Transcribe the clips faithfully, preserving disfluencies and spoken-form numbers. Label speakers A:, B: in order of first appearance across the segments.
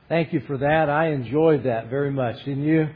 A: Thank you for that. I enjoyed that very much, didn't you?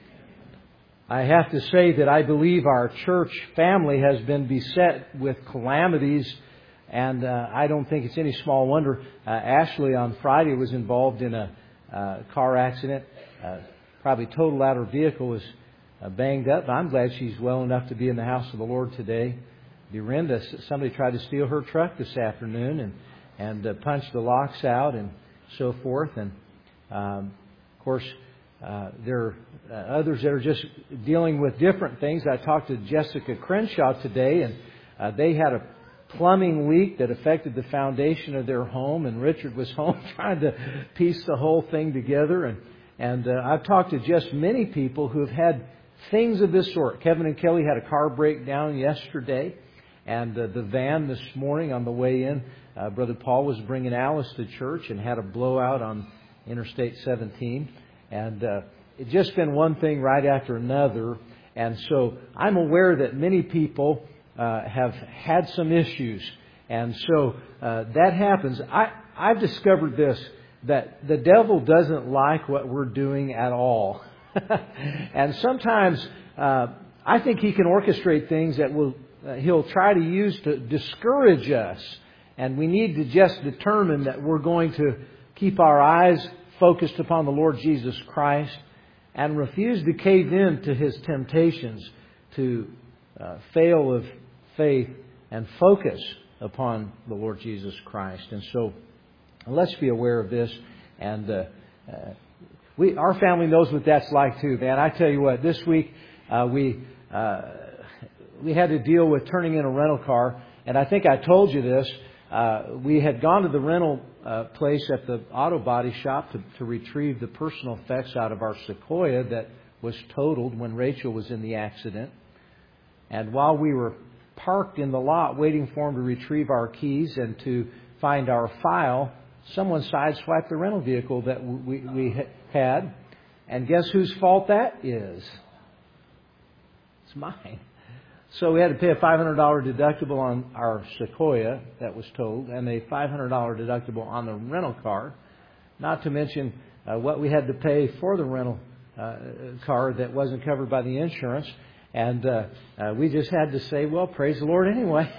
A: I have to say that I believe our church family has been beset with calamities, and uh, I don't think it's any small wonder. Uh, Ashley on Friday was involved in a uh, car accident. Uh, probably totaled out her vehicle, was uh, banged up. I'm glad she's well enough to be in the house of the Lord today. Dorinda, somebody tried to steal her truck this afternoon and, and uh, punched the locks out and so forth. And Um, of course, uh, there are uh, others that are just dealing with different things. I talked to Jessica Crenshaw today, and uh, they had a plumbing leak that affected the foundation of their home, and Richard was home trying to piece the whole thing together. And, and uh, I've talked to just many people who have had things of this sort. Kevin and Kelly had a car breakdown yesterday, and uh, the van this morning on the way in, uh, Brother Paul was bringing Alice to church and had a blowout on Interstate seventeen, and uh, it's just been one thing right after another. And so I'm aware that many people uh, have had some issues, and so uh, that happens. I, I've discovered this, that the devil doesn't like what we're doing at all. And sometimes uh, I think he can orchestrate things that will uh, he'll try to use to discourage us, and we need to just determine that we're going to keep our eyes focused upon the Lord Jesus Christ and refuse to cave in to His temptations to uh, fail of faith and focus upon the Lord Jesus Christ. And so let's be aware of this. And uh, uh, we, our family knows what that's like too, man. I tell you what, this week uh, we uh, we had to deal with turning in a rental car. And I think I told you this. Uh, we had gone to the rental uh, place at the auto body shop to, to retrieve the personal effects out of our Sequoia that was totaled when Rachel was in the accident. And while we were parked in the lot waiting for him to retrieve our keys and to find our file, someone sideswiped the rental vehicle that we, we had. And guess whose fault that is? It's mine. So we had to pay a five hundred dollars deductible on our Sequoia that was towed, and a five hundred dollars deductible on the rental car, not to mention uh, what we had to pay for the rental uh, car that wasn't covered by the insurance. And uh, uh, we just had to say, well, praise the Lord anyway.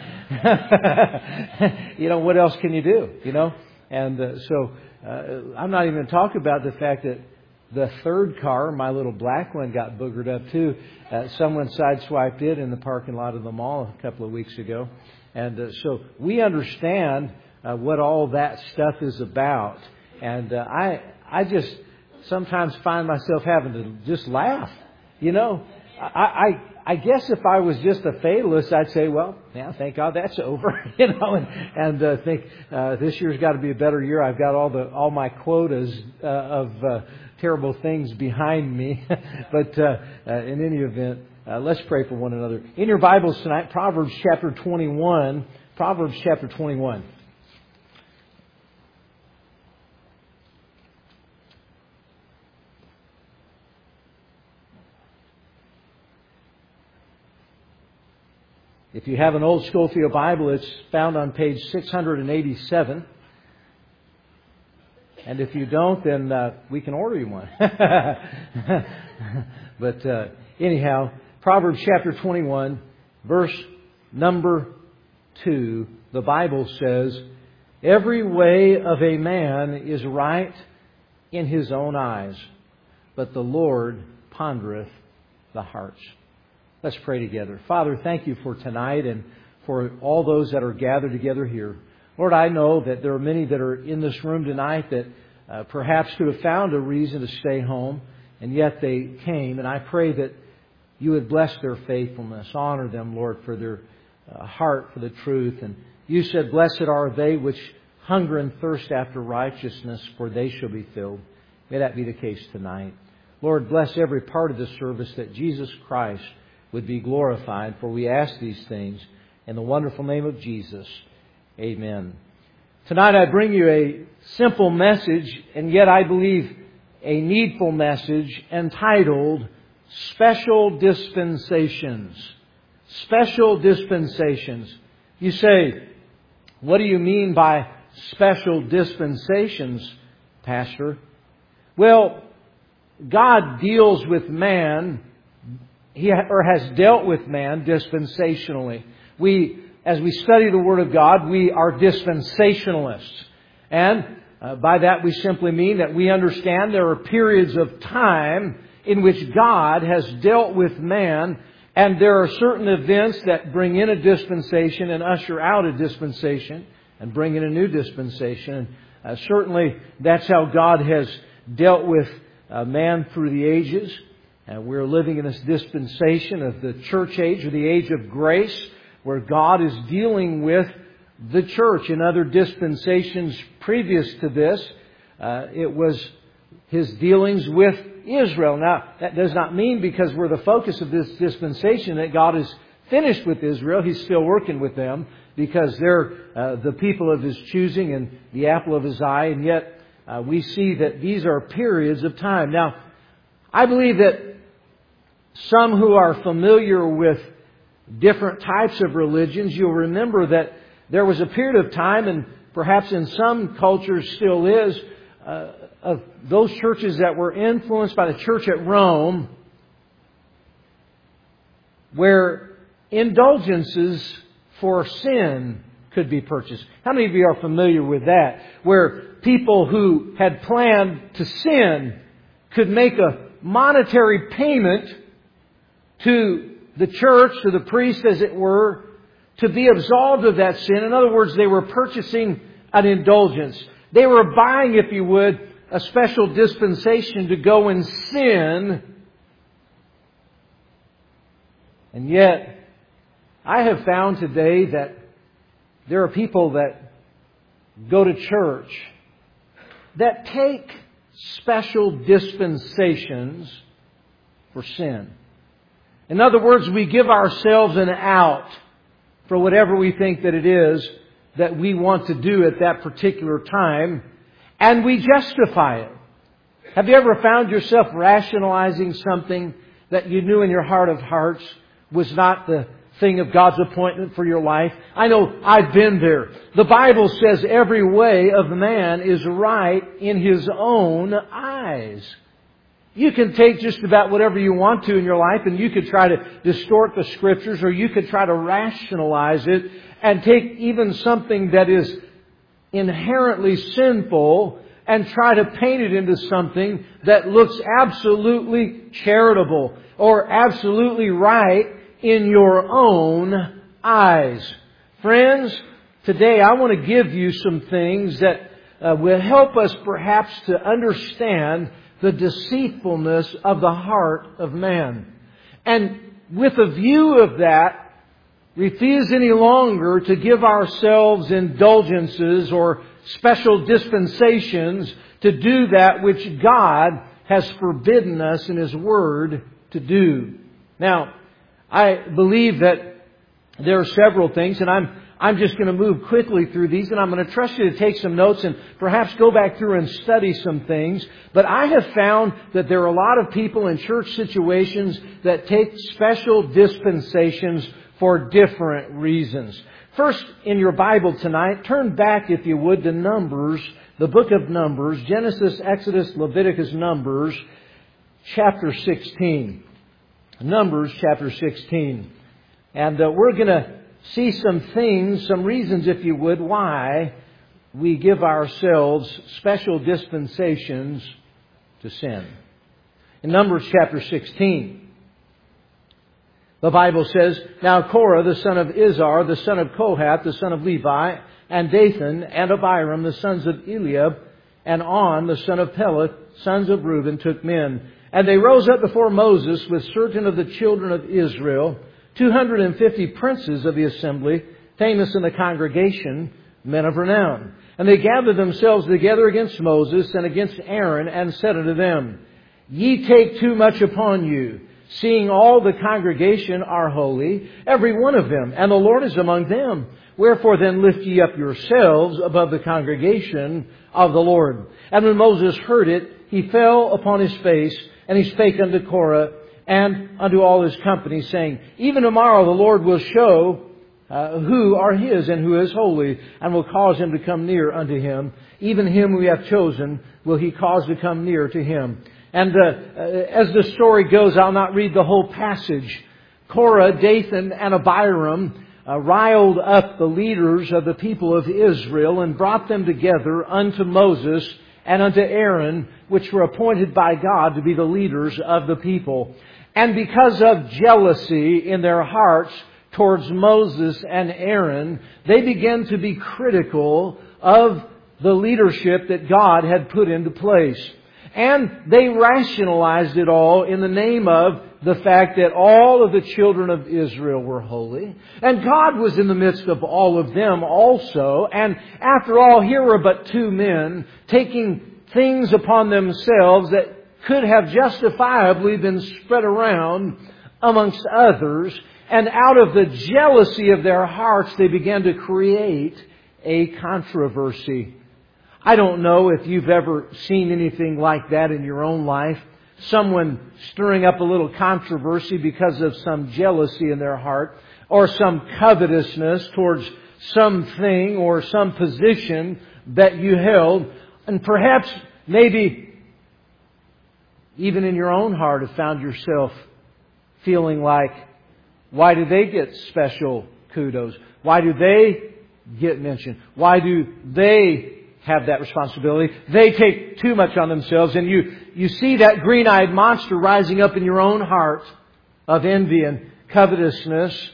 A: You know, what else can you do? You know? And uh, so uh, I'm not even going to talk about the fact that the third car, my little black one, got boogered up too. Uh, someone sideswiped it in the parking lot of the mall a couple of weeks ago. And uh, so we understand uh, what all that stuff is about. And uh, I I just sometimes find myself having to just laugh. You know, I, I I guess if I was just a fatalist, I'd say, well, yeah, thank God that's over. You know, and, and uh, think uh, this year's got to be a better year. I've got all the all my quotas uh, of uh, terrible things behind me. But uh, uh, in any event, uh, let's pray for one another. In your Bibles tonight, Proverbs chapter twenty-one. Proverbs chapter twenty-one. If you have an old Schofield Bible, it's found on page six hundred eighty-seven. And if you don't, then uh, we can order you one. But uh, anyhow, Proverbs chapter twenty-one, verse number two, the Bible says, "Every way of a man is right in his own eyes, but the Lord pondereth the hearts." Let's pray together. Father, thank you for tonight and for all those that are gathered together here. Lord, I know that there are many that are in this room tonight that uh, perhaps could have found a reason to stay home, and yet they came. And I pray that you would bless their faithfulness, honor them, Lord, for their uh, heart for the truth. And you said, "Blessed are they which hunger and thirst after righteousness, for they shall be filled." May that be the case tonight. Lord, bless every part of the service, that Jesus Christ would be glorified, for we ask these things in the wonderful name of Jesus. Amen. Tonight I bring you a simple message, and yet I believe a needful message, entitled Special Dispensations. Special Dispensations. You say, what do you mean by special dispensations, Pastor? Well, God deals with man, He or has dealt with man dispensationally. We, as we study the Word of God, we are dispensationalists. And uh, by that we simply mean that we understand there are periods of time in which God has dealt with man, and there are certain events that bring in a dispensation and usher out a dispensation and bring in a new dispensation. And uh, certainly that's how God has dealt with uh, man through the ages. And we're living in this dispensation of the church age, or the age of grace, where God is dealing with the church. In other dispensations previous to this, uh, it was His dealings with Israel. Now, that does not mean because we're the focus of this dispensation that God is finished with Israel. He's still working with them because they're uh, the people of His choosing and the apple of His eye. And yet uh, we see that these are periods of time. Now, I believe that some who are familiar with different types of religions, you'll remember that there was a period of time, and perhaps in some cultures still is, uh, of those churches that were influenced by the church at Rome, where indulgences for sin could be purchased. How many of you are familiar with that? Where people who had planned to sin could make a monetary payment to the church, to the priest as it were, to be absolved of that sin. In other words, they were purchasing an indulgence. They were buying, if you would, a special dispensation to go and sin. And yet, I have found today that there are people that go to church that take special dispensations for sin. In other words, we give ourselves an out for whatever we think that it is that we want to do at that particular time, and we justify it. Have you ever found yourself rationalizing something that you knew in your heart of hearts was not the thing of God's appointment for your life? I know I've been there. The Bible says every way of man is right in his own eyes. You can take just about whatever you want to in your life, and you could try to distort the Scriptures, or you could try to rationalize it and take even something that is inherently sinful and try to paint it into something that looks absolutely charitable or absolutely right in your own eyes. Friends, today I want to give you some things that uh, will help us perhaps to understand the deceitfulness of the heart of man. And with a view of that, refuse any longer to give ourselves indulgences or special dispensations to do that which God has forbidden us in His Word to do. Now, I believe that there are several things, and I'm I'm just going to move quickly through these, and I'm going to trust you to take some notes and perhaps go back through and study some things. But I have found that there are a lot of people in church situations that take special dispensations for different reasons. First, in your Bible tonight, turn back, if you would, to Numbers, the book of Numbers, Genesis, Exodus, Leviticus, Numbers, chapter sixteen. Numbers, chapter sixteen. And uh, we're going to see some things, some reasons, if you would, why we give ourselves special dispensations to sin. In Numbers chapter sixteen, the Bible says, Now Korah, the son of Izhar, the son of Kohath, the son of Levi, and Dathan, and Abiram, the sons of Eliab, and On, the son of Peleth, sons of Reuben, took men. And they rose up before Moses with certain of the children of Israel, two hundred and fifty princes of the assembly, famous in the congregation, men of renown. And they gathered themselves together against Moses and against Aaron, and said unto them, Ye take too much upon you, seeing all the congregation are holy, every one of them, and the Lord is among them. Wherefore then lift ye up yourselves above the congregation of the Lord. And when Moses heard it, he fell upon his face, and he spake unto Korah and unto all his company, saying, Even tomorrow the Lord will show uh, who are His and who is holy, and will cause him to come near unto Him. Even him we have chosen will He cause to come near to Him. And uh, uh, as the story goes, I'll not read the whole passage. Korah, Dathan, and Abiram uh, riled up the leaders of the people of Israel and brought them together unto Moses and unto Aaron, which were appointed by God to be the leaders of the people. And because of jealousy in their hearts towards Moses and Aaron, they began to be critical of the leadership that God had put into place. And they rationalized it all in the name of the fact that all of the children of Israel were holy. And God was in the midst of all of them also. And after all, here were but two men taking things upon themselves that could have justifiably been spread around amongst others. And out of the jealousy of their hearts, they began to create a controversy. I don't know if you've ever seen anything like that in your own life. Someone stirring up a little controversy because of some jealousy in their heart, or some covetousness towards something or some position that you held. And perhaps, maybe, even in your own heart have found yourself feeling like, why do they get special kudos? Why do they get mentioned? Why do they have that responsibility? They take too much on themselves, and you, you see that green-eyed monster rising up in your own heart of envy and covetousness.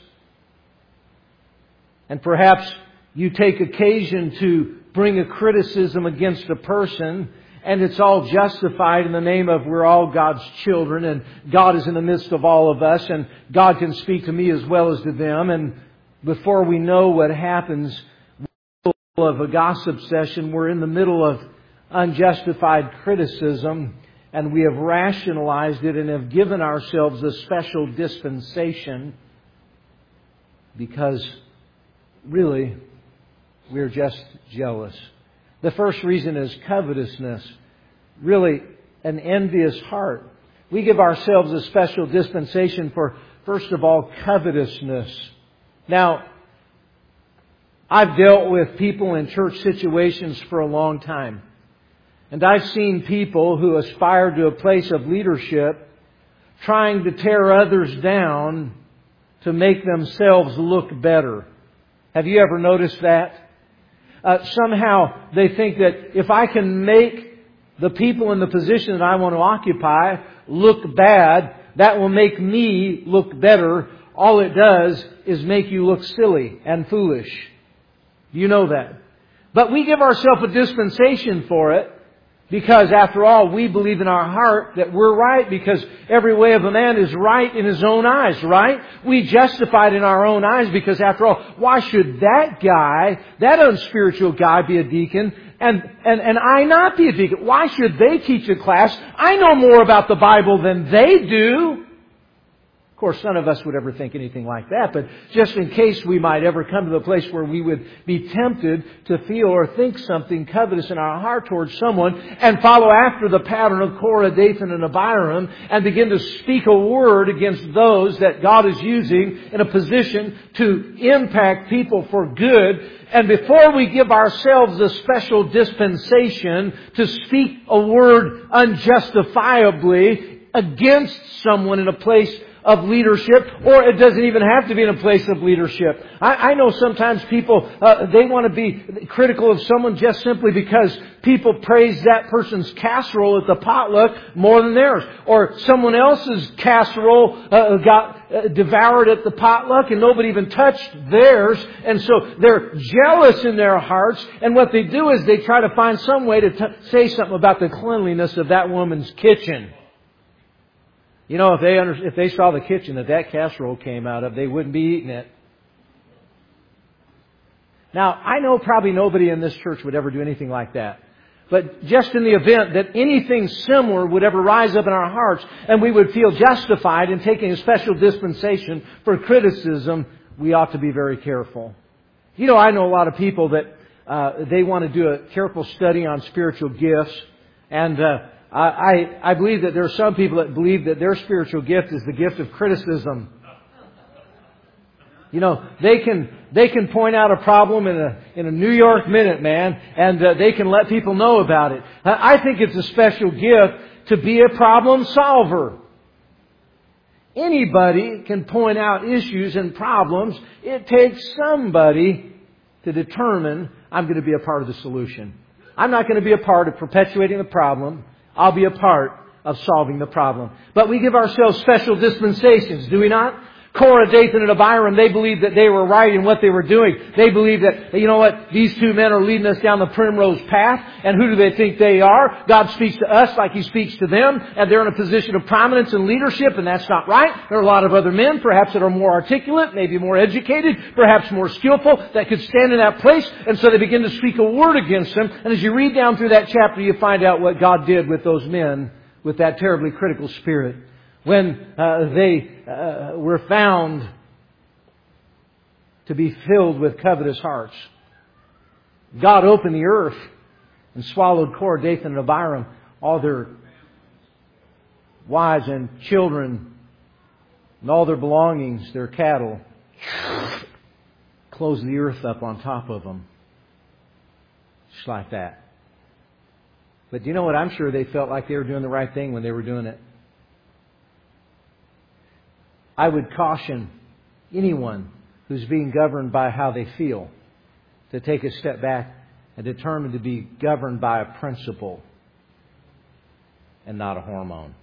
A: And perhaps you take occasion to bring a criticism against a person, and it's all justified in the name of we're all God's children, and God is in the midst of all of us, and God can speak to me as well as to them. And before we know what happens, of a gossip session, we're in the middle of unjustified criticism, and we have rationalized it and have given ourselves a special dispensation because really we're just jealous. The first reason is covetousness, really an envious heart. We give ourselves a special dispensation for, first of all, covetousness. Now, I've dealt with people in church situations for a long time. And I've seen people who aspire to a place of leadership trying to tear others down to make themselves look better. Have you ever noticed that? Uh, somehow they think that if I can make the people in the position that I want to occupy look bad, that will make me look better. All it does is make you look silly and foolish. You know that. But we give ourselves a dispensation for it because, after all, we believe in our heart that we're right because every way of a man is right in his own eyes, right? We justify it in our own eyes because, after all, why should that guy, that unspiritual guy, be a deacon and, and, and I not be a deacon? Why should they teach a class? I know more about the Bible than they do. Of course, none of us would ever think anything like that, but just in case we might ever come to the place where we would be tempted to feel or think something covetous in our heart towards someone and follow after the pattern of Korah, Dathan, and Abiram and begin to speak a word against those that God is using in a position to impact people for good. And before we give ourselves a special dispensation to speak a word unjustifiably against someone in a place of leadership, or it doesn't even have to be in a place of leadership. I, I know sometimes people, uh, they want to be critical of someone just simply because people praise that person's casserole at the potluck more than theirs. Or someone else's casserole uh, got uh, devoured at the potluck and nobody even touched theirs. And so they're jealous in their hearts. And what they do is they try to find some way to t- say something about the cleanliness of that woman's kitchen. You know, if they under, if they saw the kitchen that that casserole came out of, they wouldn't be eating it. Now, I know probably nobody in this church would ever do anything like that. But just in the event that anything similar would ever rise up in our hearts and we would feel justified in taking a special dispensation for criticism, we ought to be very careful. You know, I know a lot of people that uh, they want to do a careful study on spiritual gifts. And uh, I, I believe that there are some people that believe that their spiritual gift is the gift of criticism. You know, they can they can point out a problem in a in a New York minute, man, and uh, they can let people know about it. I think it's a special gift to be a problem solver. Anybody can point out issues and problems. It takes somebody to determine, I'm going to be a part of the solution. I'm not going to be a part of perpetuating the problem. I'll be a part of solving the problem. But we give ourselves special dispensations, do we not? Korah, Dathan, and Abiram, they believed that they were right in what they were doing. They believed that, you know what, these two men are leading us down the primrose path. And who do they think they are? God speaks to us like He speaks to them. And they're in a position of prominence and leadership, and that's not right. There are a lot of other men, perhaps that are more articulate, maybe more educated, perhaps more skillful, that could stand in that place. And so they begin to speak a word against them. And as you read down through that chapter, you find out what God did with those men with that terribly critical spirit. When uh, they uh, were found to be filled with covetous hearts, God opened the earth and swallowed Korah, Dathan, and Abiram, all their wives and children, and all their belongings, their cattle, closed the earth up on top of them. Just like that. But do you know what? I'm sure they felt like they were doing the right thing when they were doing it. I would caution anyone who's being governed by how they feel to take a step back and determine to be governed by a principle and not a hormone.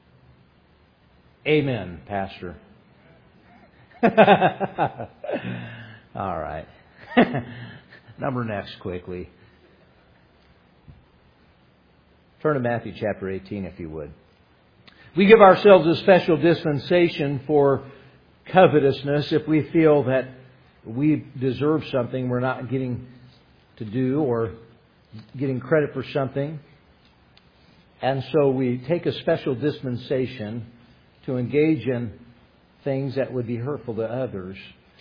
A: Amen, Pastor. All right. Number next quickly. Turn to Matthew chapter eighteen if you would. We give ourselves a special dispensation for covetousness if we feel that we deserve something we're not getting to do or getting credit for something. And so we take a special dispensation to engage in things that would be hurtful to others.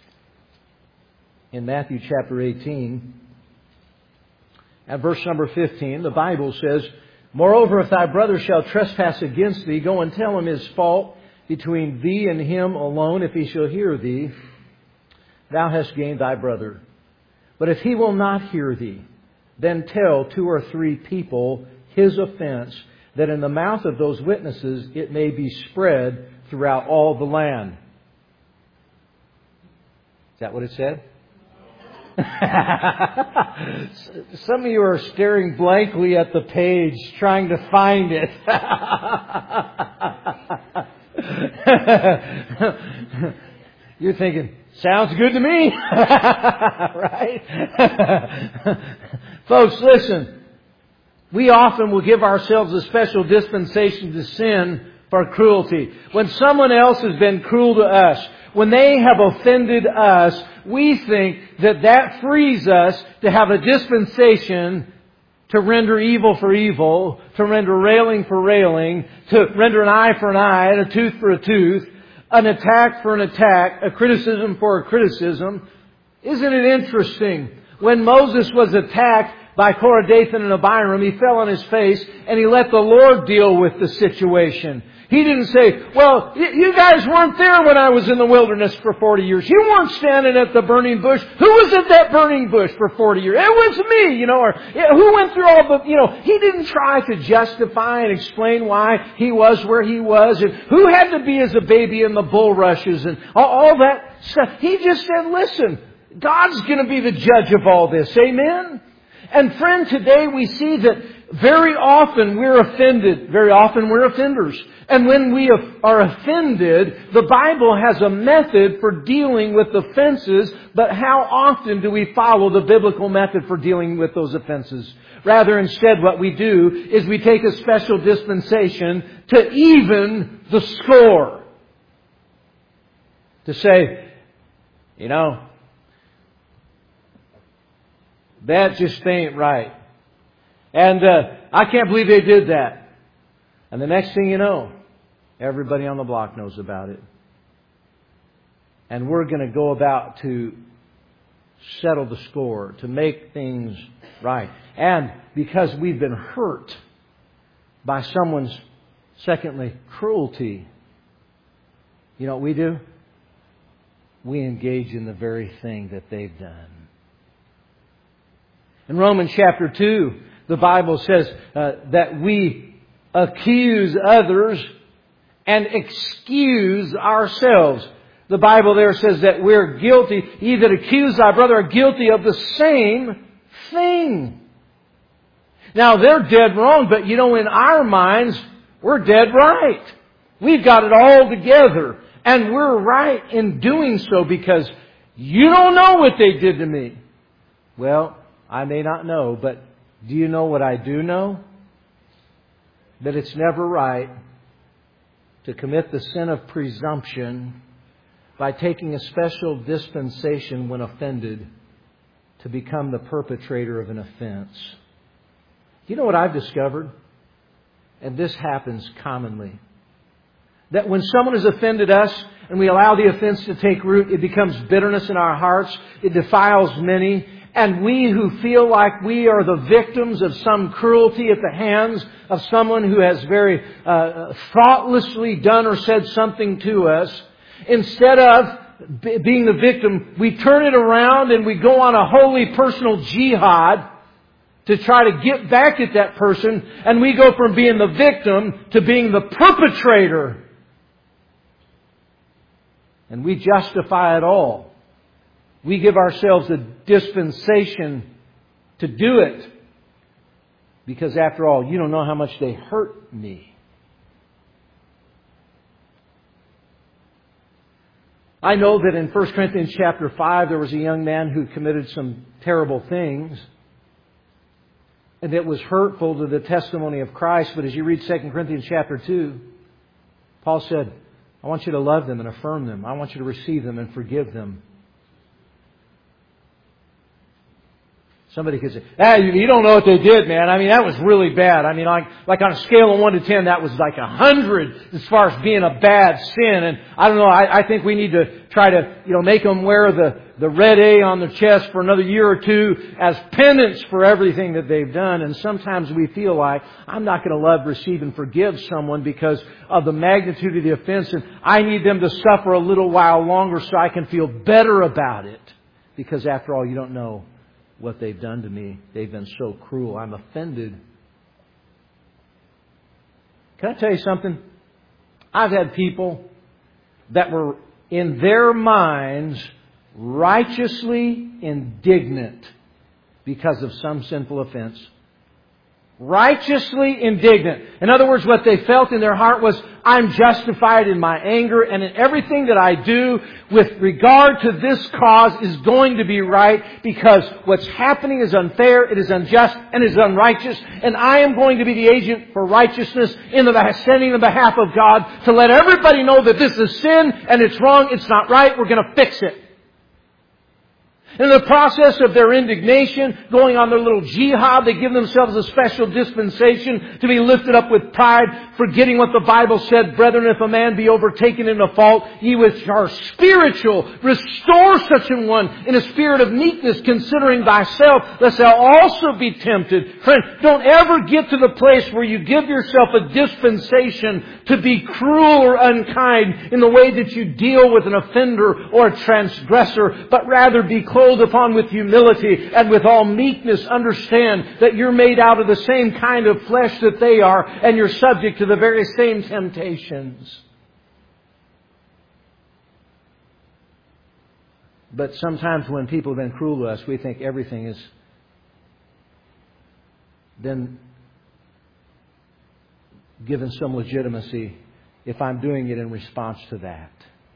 A: In Matthew chapter eighteen, at verse number fifteen, the Bible says, "Moreover, if thy brother shall trespass against thee, go and tell him his fault between thee and him alone. If he shall hear thee, thou hast gained thy brother. But if he will not hear thee, then tell two or three people his offense, that in the mouth of those witnesses it may be spread throughout all the land." Is that what it said? Some of you are staring blankly at the page, trying to find it. You're thinking, sounds good to me. Right? Folks, listen. We often will give ourselves a special dispensation to sin for cruelty. When someone else has been cruel to us, when they have offended us, we think that that frees us to have a dispensation to render evil for evil, to render railing for railing, to render an eye for an eye, and a tooth for a tooth, an attack for an attack, a criticism for a criticism. Isn't it interesting? When Moses was attacked by Korah, Dathan, and Abiram, he fell on his face and he let the Lord deal with the situation. He didn't say, well, you guys weren't there when I was in the wilderness for forty years. You weren't standing at the burning bush. Who was at that burning bush for forty years? It was me, you know, or who went through all the, you know, he didn't try to justify and explain why he was where he was and who had to be as a baby in the bulrushes and all, all that stuff. He just said, listen, God's going to be the judge of all this. Amen? And friend, today we see that very often we're offended. Very often we're offenders. And when we are offended, the Bible has a method for dealing with offenses, but how often do we follow the biblical method for dealing with those offenses? Rather, instead, what we do is we take a special dispensation to even the score. To say, you know, that just ain't right. And uh, I can't believe they did that. And the next thing you know, everybody on the block knows about it. And we're going to go about to settle the score, to make things right. And because we've been hurt by someone's, secondly, cruelty, you know what we do? we engage in the very thing that they've done. In Romans chapter two, the Bible says uh, that we accuse others and excuse ourselves. The Bible there says that we're guilty. Ye that accuse thy brother are guilty of the same thing. Now, they're dead wrong, but you know, in our minds, we're dead right. We've got it all together. And we're right in doing so because you don't know what they did to me. Well, I may not know, but do you know what I do know? That it's never right to commit the sin of presumption by taking a special dispensation when offended to become the perpetrator of an offense. You know what I've discovered? And this happens commonly. That when someone has offended us and we allow the offense to take root, it becomes bitterness in our hearts. It defiles many. And we who feel like we are the victims of some cruelty at the hands of someone who has very uh, thoughtlessly done or said something to us, instead of b- being the victim, we turn it around and we go on a holy personal jihad to try to get back at that person, and we go from being the victim to being the perpetrator. And we justify it all. We give ourselves a dispensation to do it. Because after all, you don't know how much they hurt me. I know that in First Corinthians chapter five, there was a young man who committed some terrible things. And it was hurtful to the testimony of Christ. But as you read Second Corinthians chapter two, Paul said, I want you to love them and affirm them. I want you to receive them and forgive them. Somebody could say, ah, you don't know what they did, man. I mean, that was really bad. I mean, like, like on a scale of one to ten, that was like a hundred as far as being a bad sin. And I don't know, I, I think we need to try to, you know, make them wear the, the red A on their chest for another year or two as penance for everything that they've done. And sometimes we feel like, I'm not going to love, receive, and forgive someone because of the magnitude of the offense. And I need them to suffer a little while longer so I can feel better about it. Because after all, you don't know what they've done to me. They've been so cruel. I'm offended. Can I tell you something? I've had people that were in their minds righteously indignant because of some sinful offense. Righteously indignant. In other words, what they felt in their heart was, I'm justified in my anger, and in everything that I do with regard to this cause is going to be right because what's happening is unfair, it is unjust, and it is unrighteous, and I am going to be the agent for righteousness in the standing in the behalf of God to let everybody know that this is sin and it's wrong, it's not right, we're going to fix it. In the process of their indignation, going on their little jihad, they give themselves a special dispensation to be lifted up with pride, forgetting what the Bible said, brethren, if a man be overtaken in a fault, ye which are spiritual, restore such an one in a spirit of meekness, considering thyself, lest thou also be tempted. Friend, don't ever get to the place where you give yourself a dispensation to be cruel or unkind in the way that you deal with an offender or a transgressor, but rather be clothed upon with humility and with all meekness. Understand that you're made out of the same kind of flesh that they are, and you're subject to the very same temptations. But sometimes when people have been cruel to us, we think everything is then given some legitimacy if I'm doing it in response to that.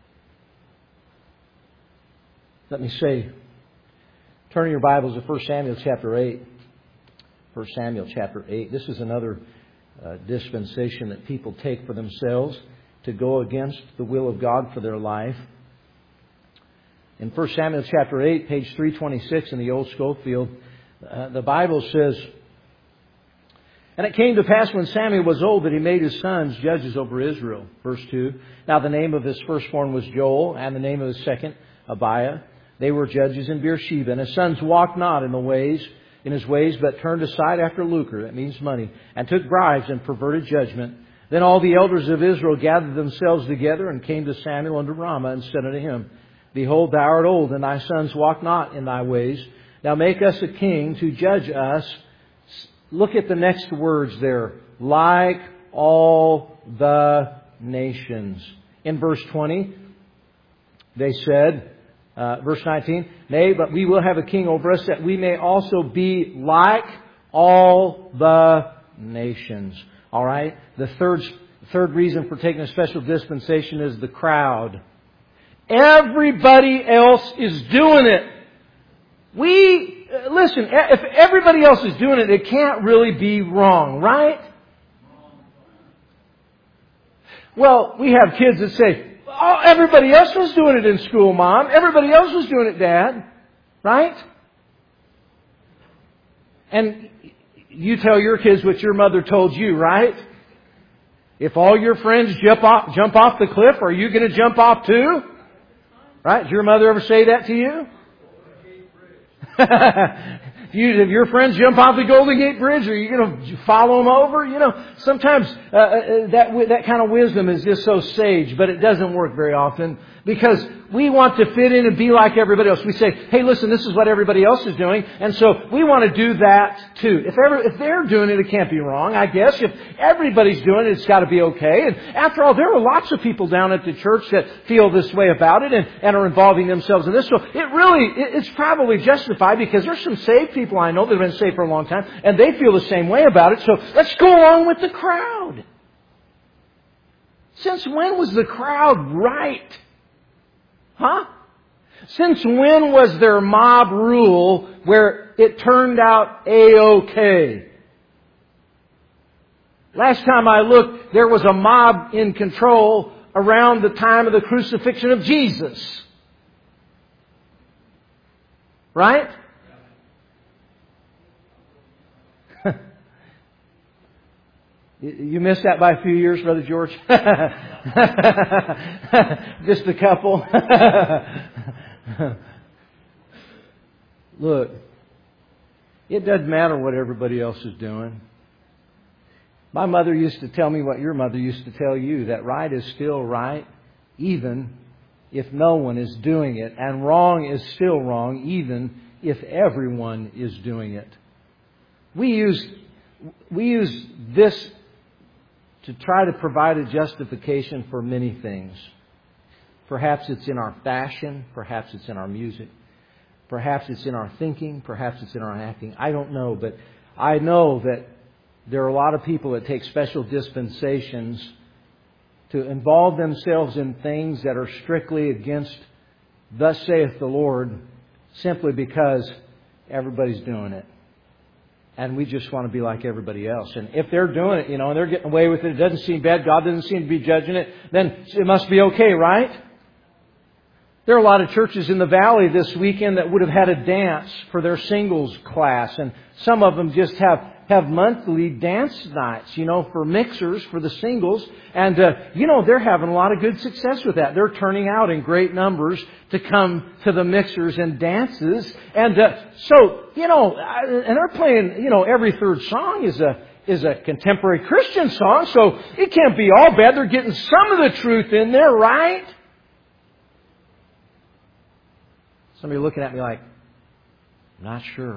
A: Let me say, turn your Bibles to First Samuel chapter eight. First Samuel chapter eight. This is another uh, dispensation that people take for themselves to go against the will of God for their life. In First Samuel chapter eight, page three twenty-six in the Old Schofield, uh, the Bible says, and it came to pass when Samuel was old that he made his sons judges over Israel. Verse two. Now the name of his firstborn was Joel, and the name of his second, Abiah. They were judges in Beersheba. And his sons walked not in the ways, in his ways, but turned aside after lucre, that means money, and took bribes and perverted judgment. Then all the elders of Israel gathered themselves together and came to Samuel unto Ramah and said unto him, Behold, thou art old, and thy sons walk not in thy ways. Now make us a king to judge us. Look at the next words there. Like all the nations. In verse twenty, they said, uh, verse nineteen, Nay, but we will have a king over us, that we may also be like all the nations. All right? The third, third reason for taking a special dispensation is the crowd. Everybody else is doing it. We, listen, if everybody else is doing it, it can't really be wrong, right? Well, we have kids that say, oh, everybody else was doing it in school, Mom. Everybody else was doing it, Dad. Right? And you tell your kids what your mother told you, right? If all your friends jump off, jump off the cliff, are you going to jump off too? Right? Did your mother ever say that to you? You, if your friends jump off the Golden Gate Bridge, are you going to follow them over? You know, sometimes uh, that that kind of wisdom is just so sage, but it doesn't work very often because we want to fit in and be like everybody else. We say, hey, listen, this is what everybody else is doing, and so we want to do that too. If ever, if they're doing it, it can't be wrong, I guess. If everybody's doing it, it's got to be okay. And after all, there are lots of people down at the church that feel this way about it and, and are involving themselves in this. So it really, it, it's probably justified because there's some saved people I know that have been saved for a long time, and they feel the same way about it. So let's go along with the crowd. Since when was the crowd right? Huh? Since when was there mob rule where it turned out A-okay? Last time I looked, there was a mob in control around the time of the crucifixion of Jesus. Right? You missed that by a few years, Brother George? Just a couple. Look, it doesn't matter what everybody else is doing. My mother used to tell me what your mother used to tell you, that right is still right, even if no one is doing it. And wrong is still wrong, even if everyone is doing it. We use, we use this to try to provide a justification for many things. Perhaps it's in our fashion. Perhaps it's in our music. Perhaps it's in our thinking. Perhaps it's in our acting. I don't know. But I know that there are a lot of people that take special dispensations to involve themselves in things that are strictly against thus saith the Lord, simply because everybody's doing it. And we just want to be like everybody else. And if they're doing it, you know, and they're getting away with it, it doesn't seem bad, God doesn't seem to be judging it, then it must be okay, right? There are a lot of churches in the valley this weekend that would have had a dance for their singles class. And some of them just have, have monthly dance nights, you know, for mixers, for the singles. And, uh, you know, they're having a lot of good success with that. They're turning out in great numbers to come to the mixers and dances. And uh, so, you know, and they're playing, you know, every third song is a is a contemporary Christian song. So it can't be all bad. They're getting some of the truth in there, right? Somebody looking at me like, not sure.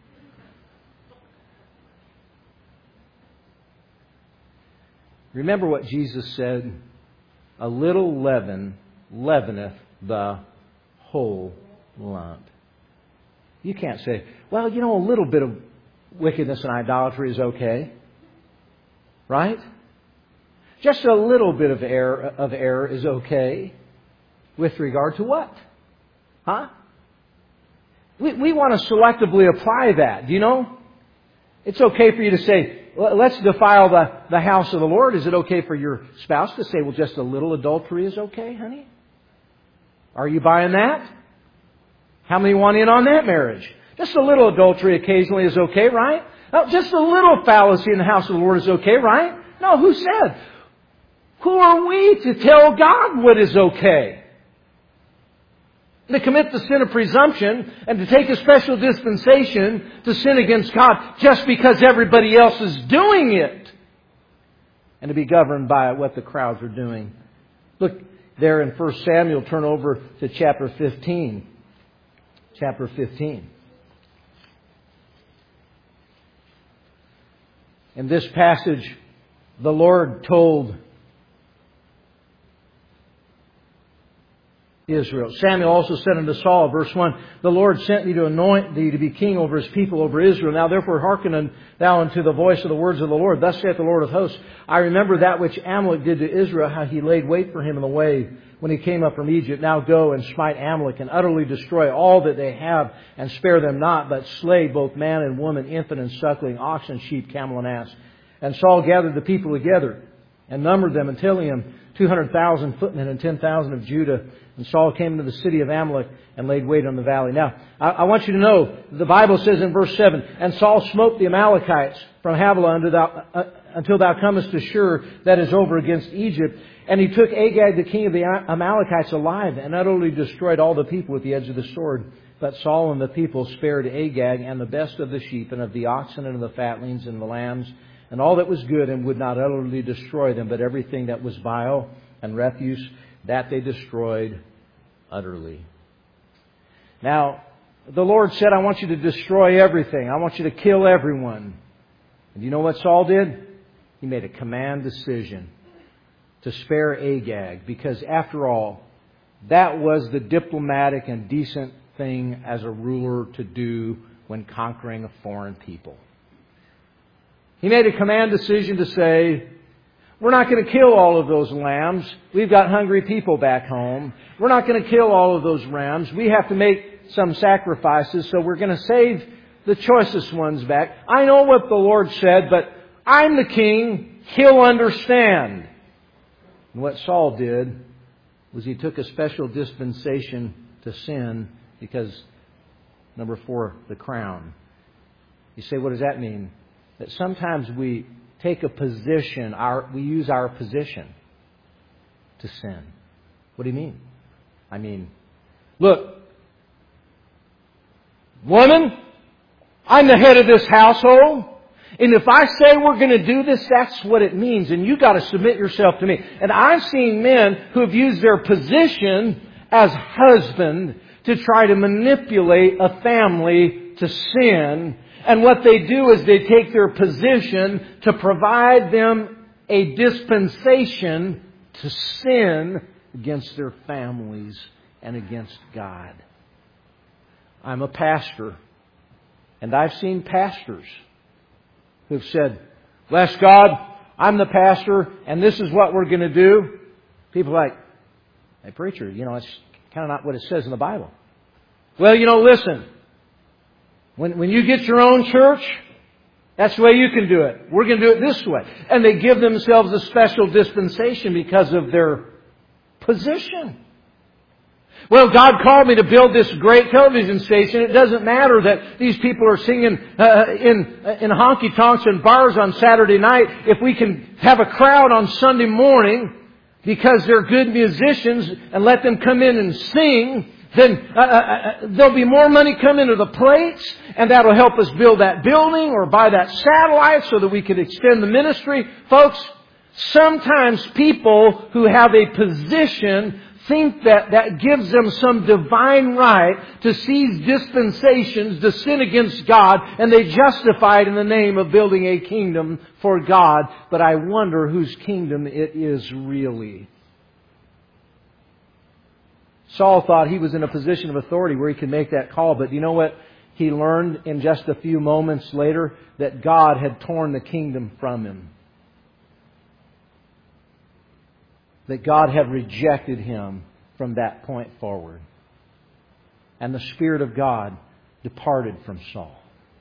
A: Remember what Jesus said, a little leaven leaveneth the whole lump. You can't say, well, you know, a little bit of wickedness and idolatry is okay. Right? Just a little bit of error, of error is okay. With regard to what? Huh? We, we want to selectively apply that. Do you know? It's okay for you to say, let's defile the, the house of the Lord. Is it okay for your spouse to say, well, just a little adultery is okay, honey? Are you buying that? How many want in on that marriage? Just a little adultery occasionally is okay, right? No, just a little fallacy in the house of the Lord is okay, right? No, who said? Who are we to tell God what is okay? To commit the sin of presumption and to take a special dispensation to sin against God just because everybody else is doing it. And to be governed by what the crowds are doing. Look, there in First Samuel, turn over to chapter fifteen. Chapter fifteen. In this passage, the Lord told Israel. Samuel also said unto Saul, verse one, The Lord sent thee to anoint thee to be king over His people, over Israel. Now therefore hearken thou unto the voice of the words of the Lord. Thus saith the Lord of hosts, I remember that which Amalek did to Israel, how he laid wait for him in the way when he came up from Egypt. Now go and smite Amalek, and utterly destroy all that they have, and spare them not, but slay both man and woman, infant and suckling, ox and sheep, camel and ass. And Saul gathered the people together, and numbered them until him two hundred thousand footmen and ten thousand of Judah. And Saul came into the city of Amalek and laid wait on the valley. Now, I, I want you to know, the Bible says in verse seven, And Saul smote the Amalekites from Havilah until thou, uh, until thou comest to Shur, that is over against Egypt. And he took Agag, the king of the Amalekites, alive, and utterly destroyed all the people with the edge of the sword. But Saul and the people spared Agag and the best of the sheep and of the oxen and of the fatlings and the lambs, and all that was good, and would not utterly destroy them, but everything that was vile and refuse, that they destroyed utterly. Now, the Lord said, I want you to destroy everything. I want you to kill everyone. And you know what Saul did? He made a command decision to spare Agag, because after all, that was the diplomatic and decent thing as a ruler to do when conquering a foreign people. He made a command decision to say, we're not going to kill all of those lambs. We've got hungry people back home. We're not going to kill all of those rams. We have to make some sacrifices, so we're going to save the choicest ones back. I know what the Lord said, but I'm the king. He'll understand. And what Saul did was he took a special dispensation to sin because, number four, the crown. You say, what does that mean? That sometimes we take a position, our, we use our position to sin. What do you mean? I mean, look, woman, I'm the head of this household. And if I say we're going to do this, that's what it means. And you got to submit yourself to me. And I've seen men who have used their position as husband to try to manipulate a family to sin. And what they do is they take their position to provide them a dispensation to sin against their families and against God. I'm a pastor, and I've seen pastors who've said, bless God, I'm the pastor, and this is what we're going to do. People are like, hey, preacher, you know, it's kind of not what it says in the Bible. Well, you know, listen, when, when you get your own church, that's the way you can do it. We're going to do it this way. And they give themselves a special dispensation because of their position. Well, God called me to build this great television station. It doesn't matter that these people are singing uh, in in honky-tonks and bars on Saturday night. If we can have a crowd on Sunday morning because they're good musicians and let them come in and sing, then uh, uh, there'll be more money come into the plates, and that'll help us build that building or buy that satellite so that we can extend the ministry. Folks, sometimes people who have a position think that that gives them some divine right to seize dispensations, to sin against God, and they justify it in the name of building a kingdom for God. But I wonder whose kingdom it is really. Saul thought he was in a position of authority where he could make that call, but you know what? He learned in just a few moments later that God had torn the kingdom from him. That God had rejected him from that point forward. And the Spirit of God departed from Saul.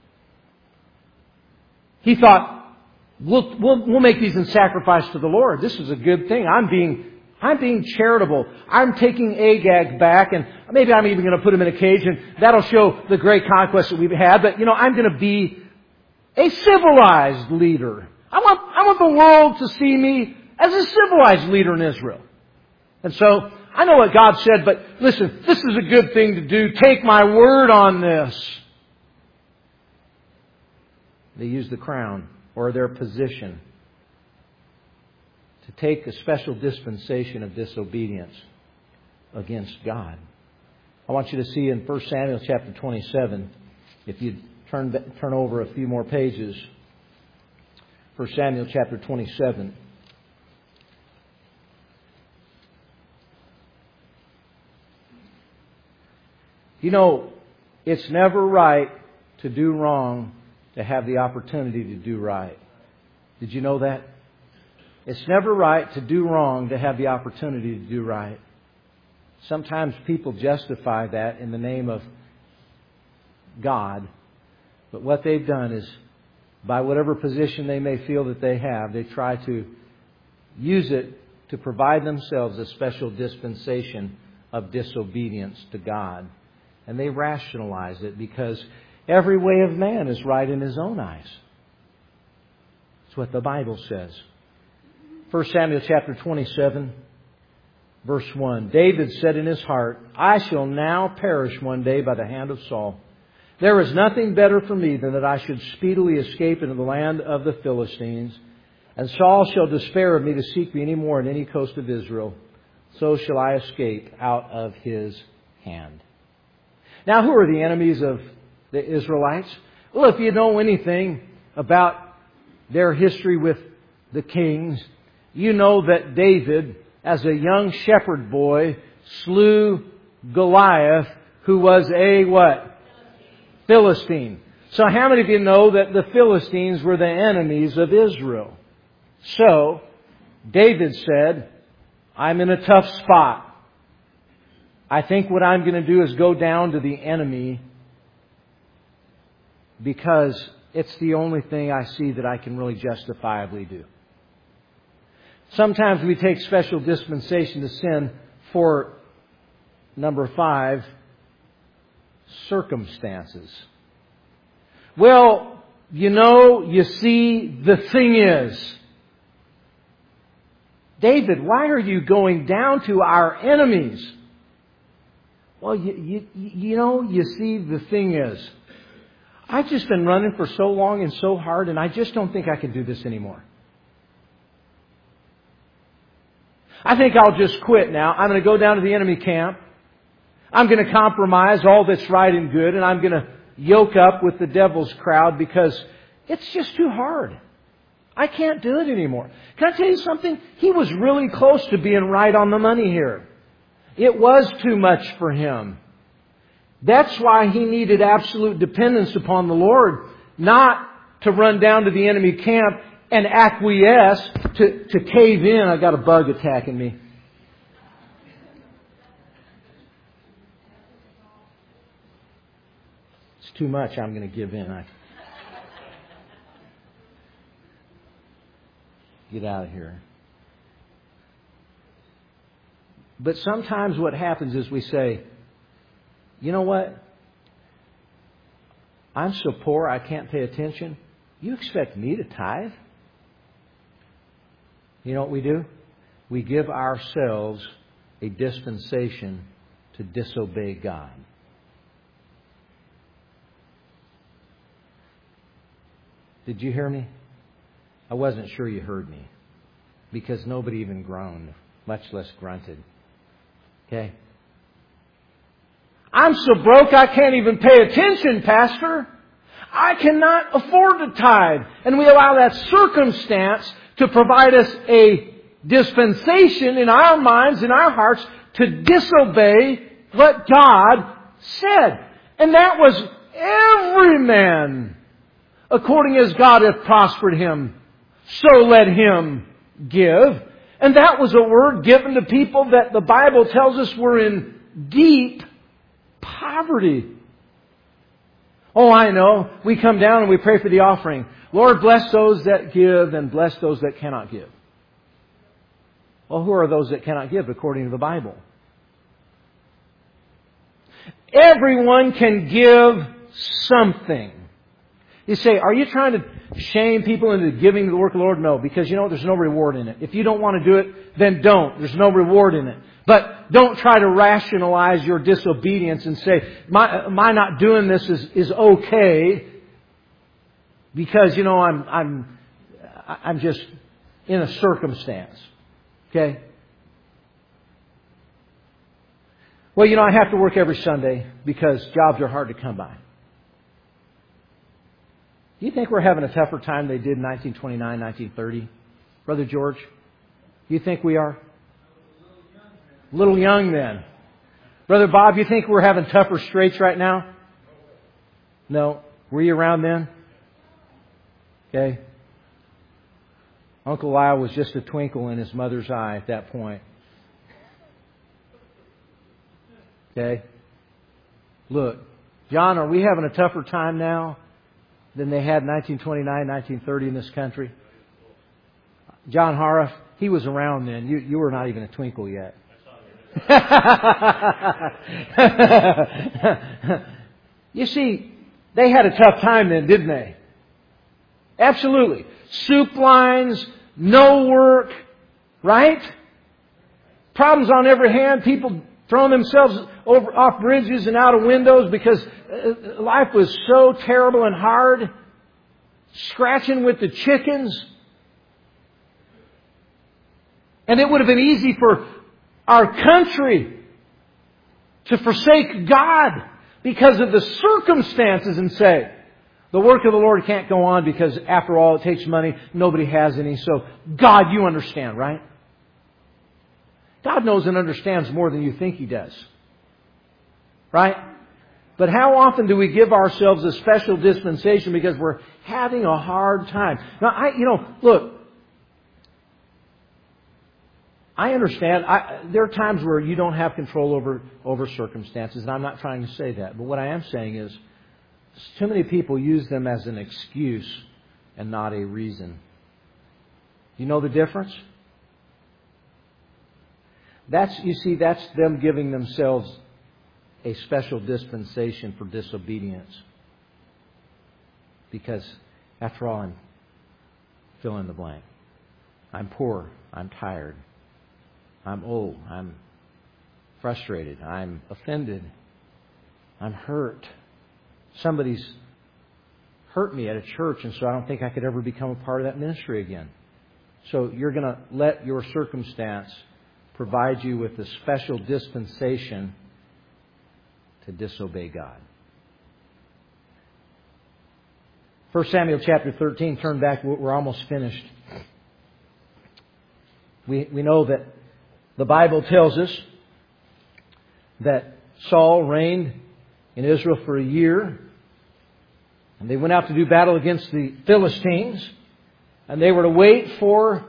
A: He thought, we'll, we'll, we'll make these in sacrifice to the Lord. This is a good thing. I'm being, I'm being charitable. I'm taking Agag back, and maybe I'm even going to put him in a cage, and that'll show the great conquest that we've had. But, you know, I'm going to be a civilized leader. I want, I want the world to see me as a civilized leader in Israel. And so, I know what God said, but listen, this is a good thing to do. Take my word on this. They use the crown or their position to take a special dispensation of disobedience against God. I want you to see in First Samuel chapter twenty-seven, if you turn turn over a few more pages, First Samuel chapter twenty-seven. You know, it's never right to do wrong to have the opportunity to do right. Did you know that? It's never right to do wrong to have the opportunity to do right. Sometimes people justify that in the name of God. But what they've done is, by whatever position they may feel that they have, they try to use it to provide themselves a special dispensation of disobedience to God. And they rationalize it because every way of man is right in his own eyes. That's what the Bible says. First Samuel chapter twenty-seven, verse one. David said in his heart, I shall now perish one day by the hand of Saul. There is nothing better for me than that I should speedily escape into the land of the Philistines. And Saul shall despair of me to seek me any more in any coast of Israel. So shall I escape out of his hand. Now, who are the enemies of the Israelites? Well, if you know anything about their history with the kings, you know that David, as a young shepherd boy, slew Goliath, who was a what? Philistine. So how many of you know that the Philistines were the enemies of Israel? So, David said, I'm in a tough spot. I think what I'm going to do is go down to the enemy because it's the only thing I see that I can really justifiably do. Sometimes we take special dispensation to sin for, number five, circumstances. Well, you know, you see, the thing is, David, why are you going down to our enemies? Well, you, you, you know, you see, the thing is, I've just been running for so long and so hard, and I just don't think I can do this anymore. I think I'll just quit now. I'm going to go down to the enemy camp. I'm going to compromise all that's right and good, and I'm going to yoke up with the devil's crowd because it's just too hard. I can't do it anymore. Can I tell you something? He was really close to being right on the money here. It was too much for him. That's why he needed absolute dependence upon the Lord, not to run down to the enemy camp and acquiesce, to, to cave in. I got a bug attacking me. It's too much. I'm going to give in. I... Get out of here. But sometimes what happens is we say, you know what? I'm so poor I can't pay attention. You expect me to tithe? You know what we do? We give ourselves a dispensation to disobey God. Did you hear me? I wasn't sure you heard me because nobody even groaned, much less grunted. Okay? I'm so broke I can't even pay attention, Pastor. I cannot afford to tithe. And we allow that circumstance to provide us a dispensation in our minds, in our hearts, to disobey what God said. And that was every man, according as God hath prospered him, so let him give. And that was a word given to people that the Bible tells us were in deep poverty. Oh, I know. We come down and we pray for the offering. Lord, bless those that give and bless those that cannot give. Well, who are those that cannot give according to the Bible? Everyone can give something. You say, are you trying to shame people into giving to the work of the Lord? No, because you know there's no reward in it. If you don't want to do it, then don't. There's no reward in it. But don't try to rationalize your disobedience and say, my, my not doing this is, is okay because, you know, I'm, I'm, I'm just in a circumstance. Okay? Well, you know, I have to work every Sunday because jobs are hard to come by. Do you think we're having a tougher time than they did in nineteen twenty-nine, nineteen thirty? Brother George? Do you think we are? A little young then. Brother Bob, you think we're having tougher straits right now? No. Were you around then? Okay. Uncle Lyle was just a twinkle in his mother's eye at that point. Okay. Look, John, are we having a tougher time now than they had in nineteen twenty-nine, nineteen thirty in this country? John Harff, he was around then. You, you were not even a twinkle yet. You see, they had a tough time then, didn't they? Absolutely. Soup lines, no work, right? Problems on every hand, people throwing themselves over off bridges and out of windows because life was so terrible and hard. Scratching with the chickens. And it would have been easy for our country to forsake God because of the circumstances and say, the work of the Lord can't go on because after all it takes money, nobody has any. So God, you understand, right? God knows and understands more than you think He does. Right? But how often do we give ourselves a special dispensation because we're having a hard time? Now, I, you know, look, I understand. I, there are times where you don't have control over, over circumstances, and I'm not trying to say that. But what I am saying is, too many people use them as an excuse and not a reason. You know the difference? That's, you see, that's them giving themselves a special dispensation for disobedience. Because, after all, I'm fill in the blank. I'm poor. I'm tired. I'm old. I'm frustrated. I'm offended. I'm hurt. Somebody's hurt me at a church, and so I don't think I could ever become a part of that ministry again. So you're going to let your circumstance provide you with a special dispensation to disobey God. First Samuel chapter thirteen, turn back, we're almost finished. We, we know that the Bible tells us that Saul reigned in Israel for a year. And they went out to do battle against the Philistines. And they were to wait for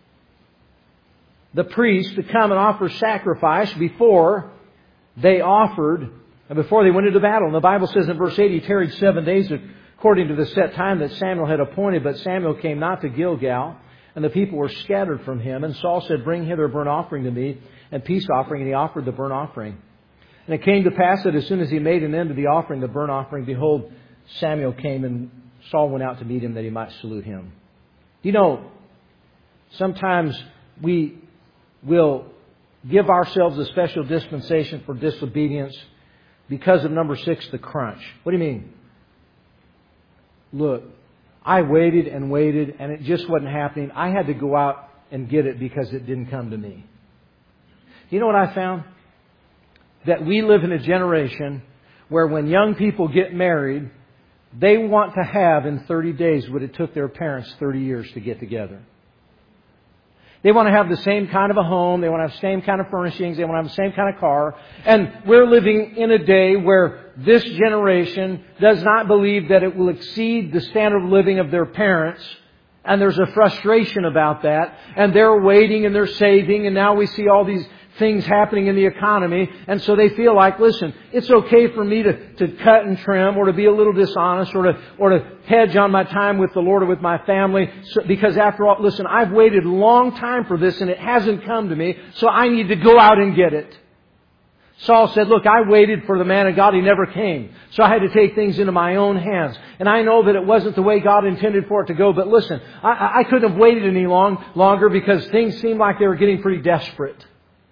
A: the priest to come and offer sacrifice before they offered, and before they went into battle. And the Bible says in verse eight, he tarried seven days according to the set time that Samuel had appointed. But Samuel came not to Gilgal, and the people were scattered from him. And Saul said, bring hither a burnt offering to me, and peace offering. And he offered the burnt offering. And it came to pass that as soon as he made an end to the offering, the burnt offering, behold, Samuel came, and Saul went out to meet him that he might salute him. You know, sometimes we will give ourselves a special dispensation for disobedience because of number six, the crunch. What do you mean? Look, I waited and waited and it just wasn't happening. I had to go out and get it because it didn't come to me. You know what I found? That we live in a generation where when young people get married, they want to have in thirty days what it took their parents thirty years to get together. They want to have the same kind of a home. They want to have the same kind of furnishings. They want to have the same kind of car. And we're living in a day where this generation does not believe that it will exceed the standard of living of their parents. And there's a frustration about that. And they're waiting and they're saving. And now we see all these things happening in the economy. And so they feel like, listen, it's okay for me to, to cut and trim or to be a little dishonest or to, or to hedge on my time with the Lord or with my family. So, because after all, listen, I've waited a long time for this and it hasn't come to me. So I need to go out and get it. Saul said, look, I waited for the man of God. He never came. So I had to take things into my own hands. And I know that it wasn't the way God intended for it to go. But listen, I, I couldn't have waited any long, longer because things seemed like they were getting pretty desperate.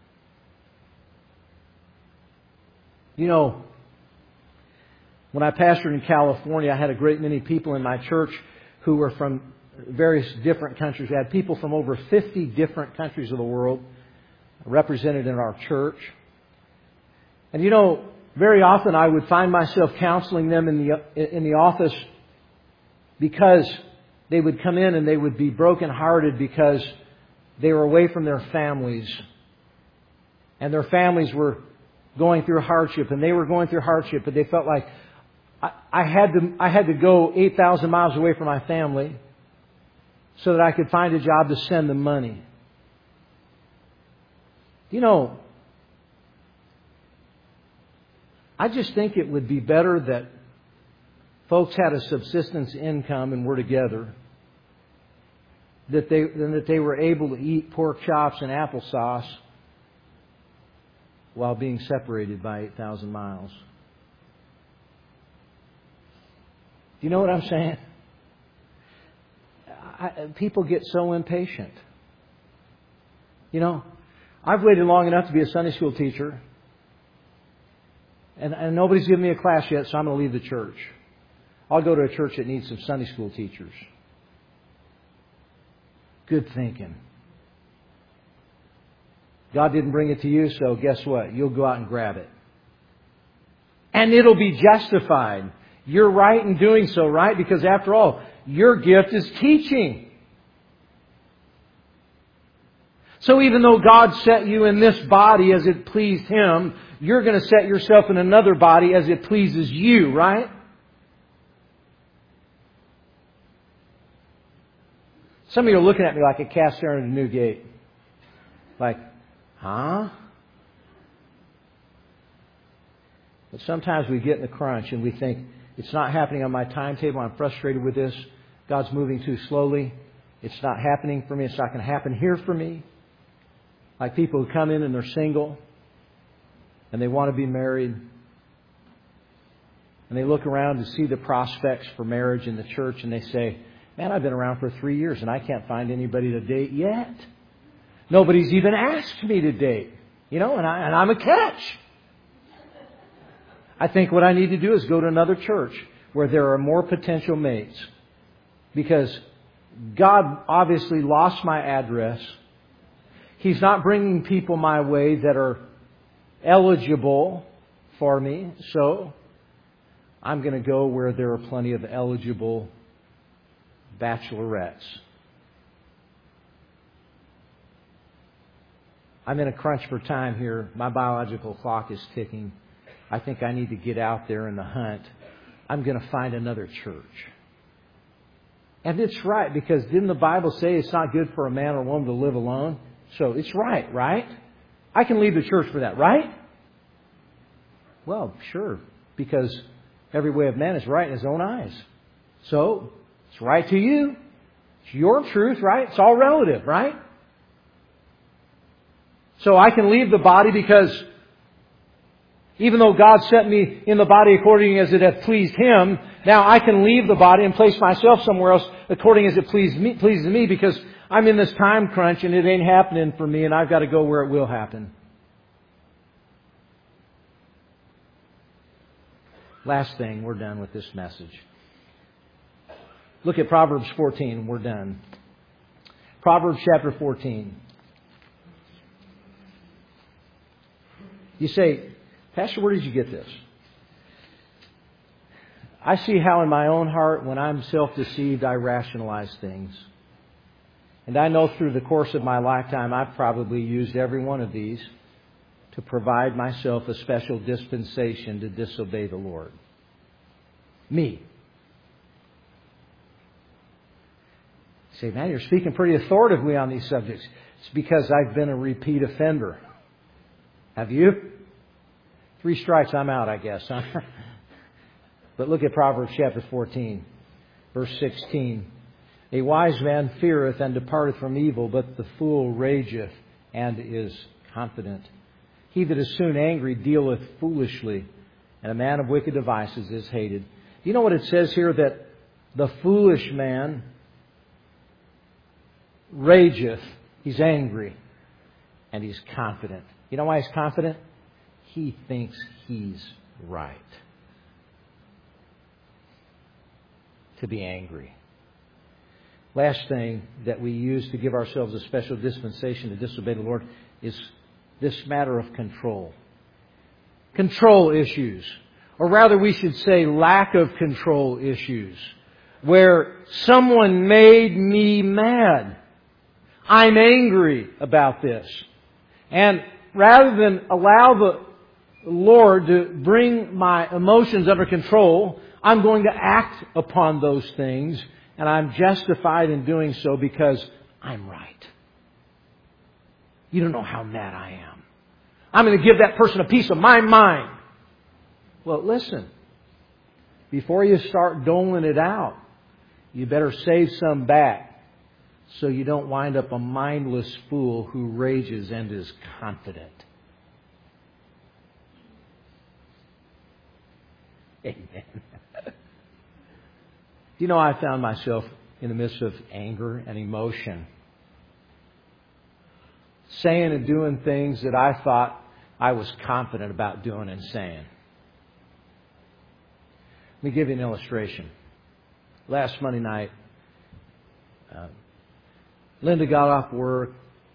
A: You know, when I pastored in California, I had a great many people in my church who were from various different countries. We had people from over fifty different countries of the world represented in our church. And you know, very often I would find myself counseling them in the in the office because they would come in and they would be brokenhearted because they were away from their families. And their families were going through hardship, and they were going through hardship, but they felt like I, I had to I had to go eight thousand miles away from my family so that I could find a job to send them money. You know, I just think it would be better that folks had a subsistence income and were together, that they than that they were able to eat pork chops and applesauce while being separated by eight thousand miles. Do you know what I'm saying? I, people get so impatient. You know, I've waited long enough to be a Sunday school teacher, and, and nobody's given me a class yet, so I'm going to leave the church. I'll go to a church that needs some Sunday school teachers. Good thinking. God didn't bring it to you, so guess what? You'll go out and grab it. And it'll be justified. You're right in doing so, right? Because after all, your gift is teaching. So even though God set you in this body as it pleased Him, you're going to set yourself in another body as it pleases you, right? Some of you are looking at me like a calf staring at a new gate. Like, huh? But sometimes we get in the crunch and we think, it's not happening on my timetable. I'm frustrated with this. God's moving too slowly. It's not happening for me. It's not going to happen here for me. Like people who come in and they're single and they want to be married. And they look around to see the prospects for marriage in the church and they say, man, I've been around for three years and I can't find anybody to date yet. Nobody's even asked me to date. You know, and, I, and I'm a catch. I think what I need to do is go to another church where there are more potential mates. Because God obviously lost my address. He's not bringing people my way that are eligible for me. So I'm going to go where there are plenty of eligible bachelorettes. I'm in a crunch for time here. My biological clock is ticking. I think I need to get out there in the hunt. I'm going to find another church. And it's right, because didn't the Bible say it's not good for a man or woman to live alone? So it's right, right? I can leave the church for that, right? Well, sure, because every way of man is right in his own eyes. So it's right to you. It's your truth, right? It's all relative, right? So I can leave the body because even though God set me in the body according as it hath pleased Him, now I can leave the body and place myself somewhere else according as it pleased me, pleases me, because I'm in this time crunch and it ain't happening for me and I've got to go where it will happen. Last thing, we're done with this message. Look at Proverbs fourteen, we're done. Proverbs chapter fourteen. You say, Pastor, where did you get this? I see how in my own heart, when I'm self-deceived, I rationalize things. And I know through the course of my lifetime, I've probably used every one of these to provide myself a special dispensation to disobey the Lord. Me. You say, man, you're speaking pretty authoritatively on these subjects. It's because I've been a repeat offender. Have you? Three strikes, I'm out, I guess. Huh? But look at Proverbs chapter fourteen, verse sixteen. A wise man feareth and departeth from evil, but the fool rageth and is confident. He that is soon angry dealeth foolishly, and a man of wicked devices is hated. You know what it says here? That the foolish man rageth, he's angry, and he's confident. You know why he's confident? He thinks he's right to be angry. Last thing that we use to give ourselves a special dispensation to disobey the Lord is this matter of control. control issues. Or rather, we should say lack of control issues. Where someone made me mad. I'm angry about this. And rather than allow the Lord to bring my emotions under control, I'm going to act upon those things. And I'm justified in doing so because I'm right. You don't know how mad I am. I'm going to give that person a piece of my mind. Well, listen. Before you start doling it out, you better save some back so you don't wind up a mindless fool who rages and is confident. Amen. You know, I found myself in the midst of anger and emotion, saying and doing things that I thought I was confident about doing and saying. Let me give you an illustration. Last Monday night, uh, Linda got off work,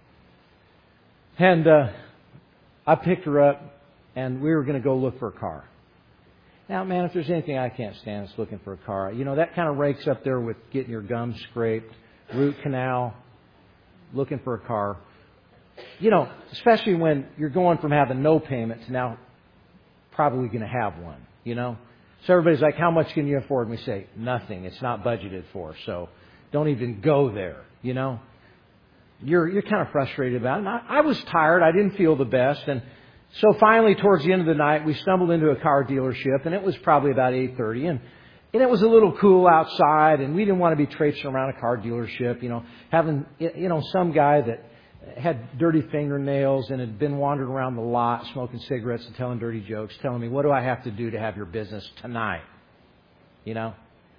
A: and uh, I picked her up, and we were going to go look for a car. Now, man, if there's anything I can't stand, it's looking for a car. You know, that kind of rakes up there with getting your gums scraped, root canal, looking for a car. You know, especially when you're going from having no payment to now probably going to have one, you know. So everybody's like, how much can you afford? And we say, nothing. It's not budgeted for. So don't even go there, you know. You're you're kind of frustrated about it. And I, I was tired. I didn't feel the best. And so finally, towards the end of the night, we stumbled into a car dealership. And it was probably about eight thirty. And, and it was a little cool outside. And we didn't want to be traipsing around a car dealership, you know, having, you know, some guy that had dirty fingernails and had been wandering around the lot smoking cigarettes and telling dirty jokes, telling me, what do I have to do to have your business tonight? You know?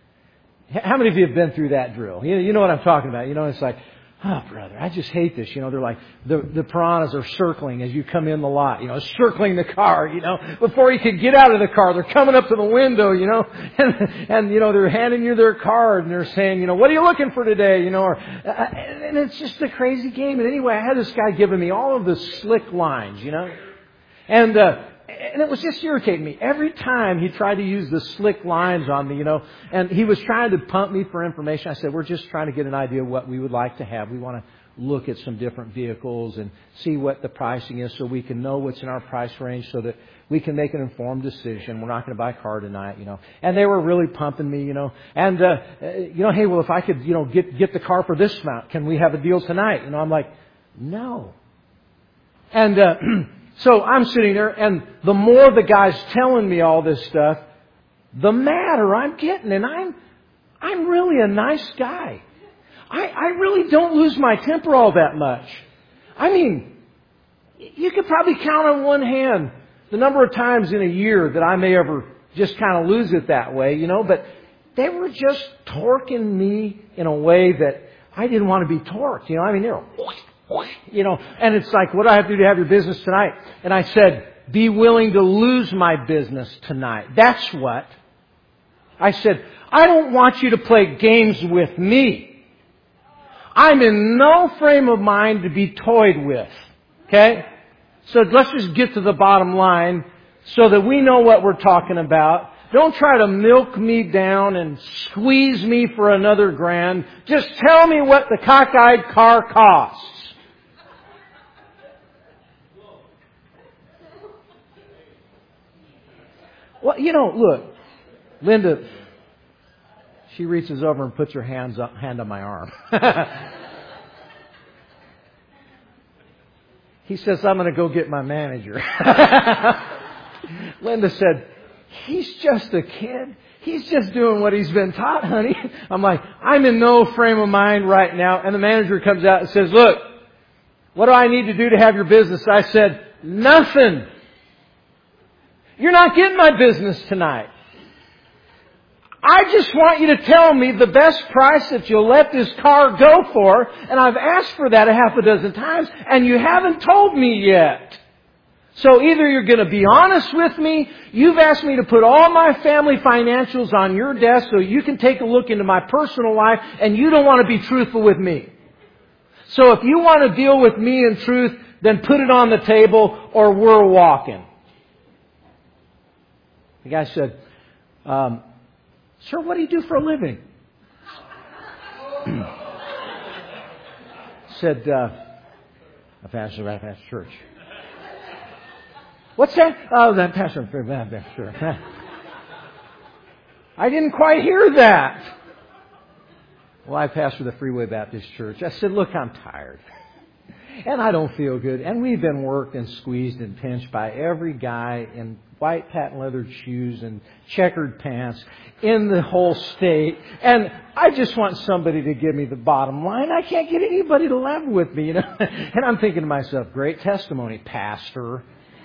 A: How many of you have been through that drill? You know, you know what I'm talking about. You know, it's like, oh, brother, I just hate this. You know, they're like, the, the piranhas are circling as you come in the lot, you know, circling the car, you know, before you could get out of the car. They're coming up to the window, you know, and, and you know, they're handing you their card and they're saying, you know, what are you looking for today? You know, or, and it's just a crazy game. And anyway, I had this guy giving me all of the slick lines, you know, and, uh, And it was just irritating me. Every time he tried to use the slick lines on me, you know, and he was trying to pump me for information. I said, we're just trying to get an idea of what we would like to have. We want to look at some different vehicles and see what the pricing is so we can know what's in our price range so that we can make an informed decision. We're not going to buy a car tonight, you know. And they were really pumping me, you know. And, uh, you know, hey, well, if I could, you know, get, get the car for this amount, can we have a deal tonight? You know, I'm like, no. And, uh, so I'm sitting there, and the more the guy's telling me all this stuff, the madder I'm getting. And I'm I'm really a nice guy. I, I really don't lose my temper all that much. I mean, you could probably count on one hand the number of times in a year that I may ever just kind of lose it that way, you know. But they were just torquing me in a way that I didn't want to be torqued. You know, I mean, they were... You know, and it's like, what do I have to do to have your business tonight? And I said, be willing to lose my business tonight. That's what. I said, I don't want you to play games with me. I'm in no frame of mind to be toyed with. Okay? So let's just get to the bottom line so that we know what we're talking about. Don't try to milk me down and squeeze me for another grand. Just tell me what the cockeyed car costs. Well, you know, look, Linda, she reaches over and puts her hands up, hand on my arm. He says, I'm going to go get my manager. Linda said, he's just a kid. He's just doing what he's been taught, honey. I'm like, I'm in no frame of mind right now. And the manager comes out and says, look, what do I need to do to have your business? I said, nothing. You're not getting my business tonight. I just want you to tell me the best price that you'll let this car go for. And I've asked for that a half a dozen times, and you haven't told me yet. So either you're going to be honest with me, you've asked me to put all my family financials on your desk so you can take a look into my personal life, and you don't want to be truthful with me. So if you want to deal with me in truth, then put it on the table or we're walking. The guy said, um, "Sir, what do you do for a living?" Said, uh, "I pastor at Baptist church." "What's that?" "Oh, that pastor at Baptist church." "I didn't quite hear that." "Well, I pastor the Freeway Baptist Church." I said, "Look, I'm tired. And I don't feel good. And we've been worked and squeezed and pinched by every guy in white patent leather shoes and checkered pants in the whole state. And I just want somebody to give me the bottom line. I can't get anybody to level with me, you know." And I'm thinking to myself, great testimony, pastor.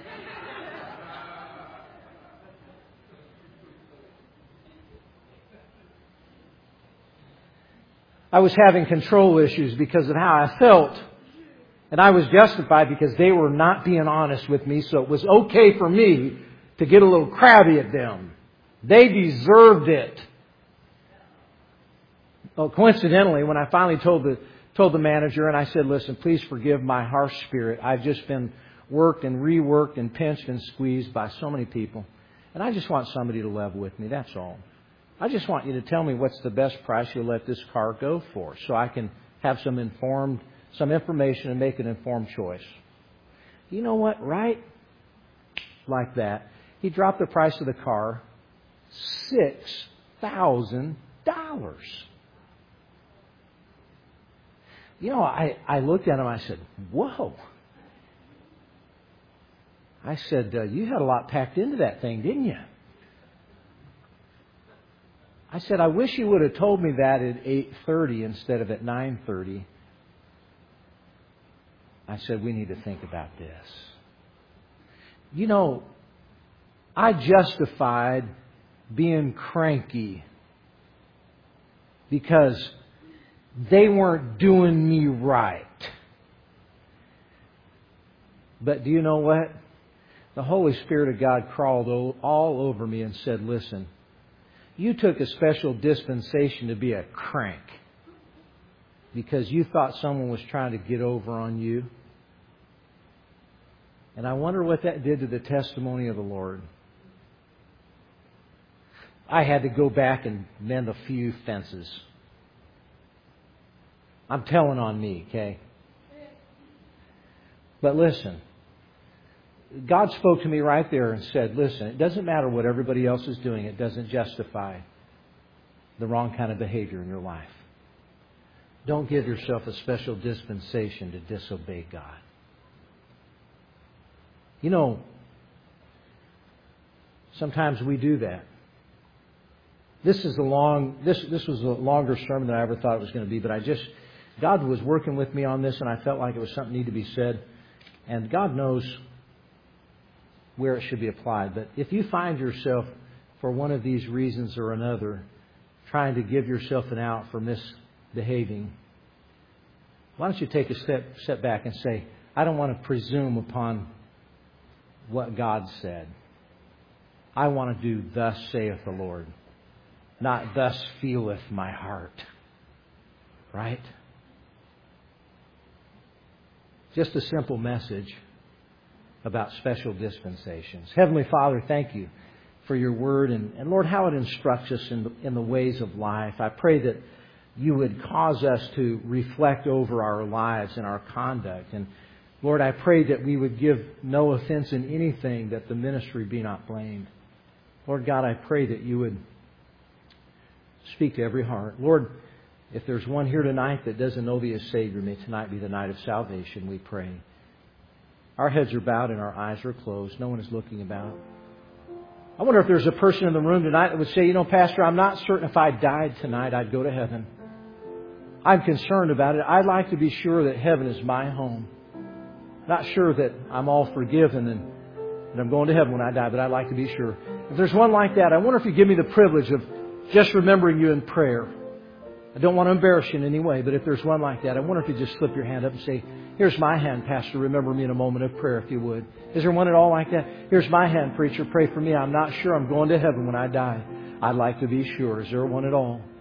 A: I was having control issues because of how I felt. And I was justified because they were not being honest with me, so it was okay for me to get a little crabby at them. They deserved it. Well, coincidentally, when I finally told the told the manager, and I said, "Listen, please forgive my harsh spirit. I've just been worked and reworked and pinched and squeezed by so many people. And I just want somebody to level with me, that's all. I just want you to tell me what's the best price you'll let this car go for so I can have some informed some information and make an informed choice." You know what? Right like that, he dropped the price of the car six thousand dollars. You know, I, I looked at him, I said, "Whoa." I said, uh, "You had a lot packed into that thing, didn't you?" I said, "I wish you would have told me that at eight thirty instead of at nine thirty. I said, "We need to think about this." You know, I justified being cranky because they weren't doing me right. But do you know what? The Holy Spirit of God crawled all over me and said, "Listen, you took a special dispensation to be a crank because you thought someone was trying to get over on you. And I wonder what that did to the testimony of the Lord." I had to go back and mend a few fences. I'm telling on me, okay? But listen, God spoke to me right there and said, "Listen, it doesn't matter what everybody else is doing. It doesn't justify the wrong kind of behavior in your life. Don't give yourself a special dispensation to disobey God." You know, sometimes we do that. This is a long. This this was a longer sermon than I ever thought it was going to be. But I just, God was working with me on this, and I felt like it was something that needed to be said. And God knows where it should be applied. But if you find yourself, for one of these reasons or another, trying to give yourself an out for misbehaving, why don't you take a step step back and say, "I don't want to presume upon what God said. I want to do thus saith the Lord, not thus feeleth my heart." Right? Just a simple message about special dispensations. Heavenly Father, thank you for your word and, and Lord, how it instructs us in the, in the ways of life. I pray that you would cause us to reflect over our lives and our conduct. And Lord, I pray that we would give no offense in anything, that the ministry be not blamed. Lord God, I pray that you would speak to every heart. Lord, if there's one here tonight that doesn't know Thee as Savior, may tonight be the night of salvation, we pray. Our heads are bowed and our eyes are closed. No one is looking about. I wonder if there's a person in the room tonight that would say, "You know, Pastor, I'm not certain if I died tonight I'd go to heaven. I'm concerned about it. I'd like to be sure that heaven is my home. Not sure that I'm all forgiven and that I'm going to heaven when I die, but I'd like to be sure." If there's one like that, I wonder if you give me the privilege of just remembering you in prayer. I don't want to embarrass you in any way, but if there's one like that, I wonder if you just slip your hand up and say, "Here's my hand, Pastor. Remember me in a moment of prayer if you would." Is there one at all like that? "Here's my hand, preacher. Pray for me. I'm not sure I'm going to heaven when I die. I'd like to be sure." Is there one at all?